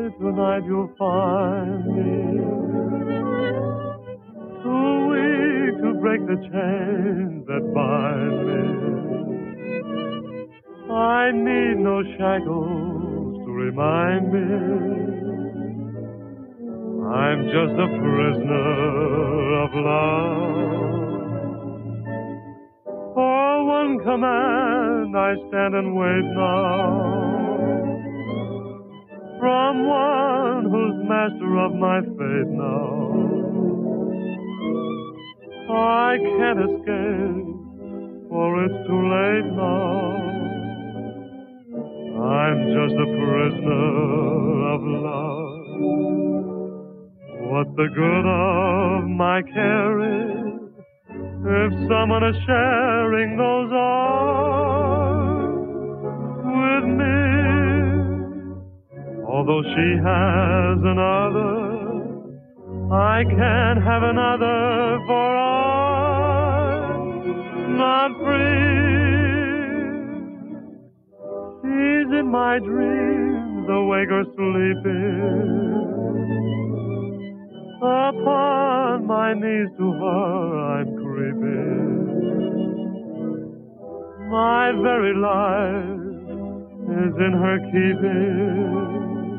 tonight you'll find me too weak to break the chains that bind me. I need no shackles to remind me I'm just a prisoner of love. For one command I stand and wait now, from one who's master of my fate now. I can't escape, for it's too late now. I'm just a prisoner of love. What's the good of my caring if someone is sharing those arms with me? Although she has another, I can't have another, for I'm not free. She's in my dreams, awake or sleeping. Upon my knees to her I'm creeping. My very life is in her keeping.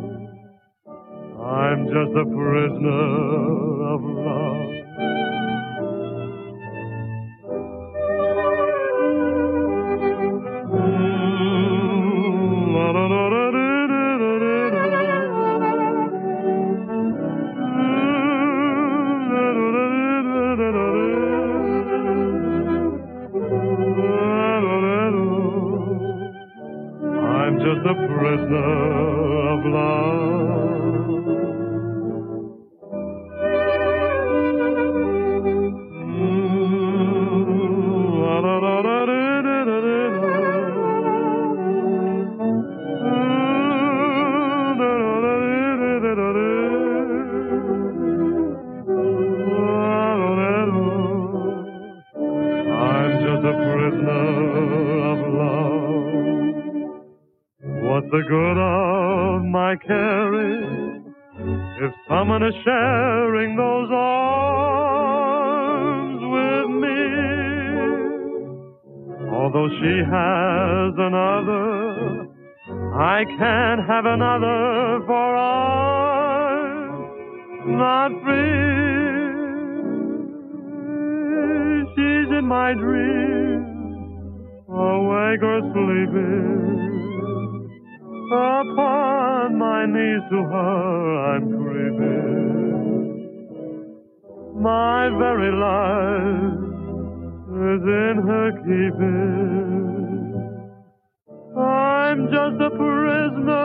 I'm just a prisoner of love. I'm just a prisoner of love. I'm just a prisoner of love. What's the good of my caring if someone is sharing those arms with me? Although she has another, I can't have another, for I'm not free. She's in my dreams, awake or sleeping. Upon my knees to her I'm creeping. My very life is in her keeping. I'm just a prisoner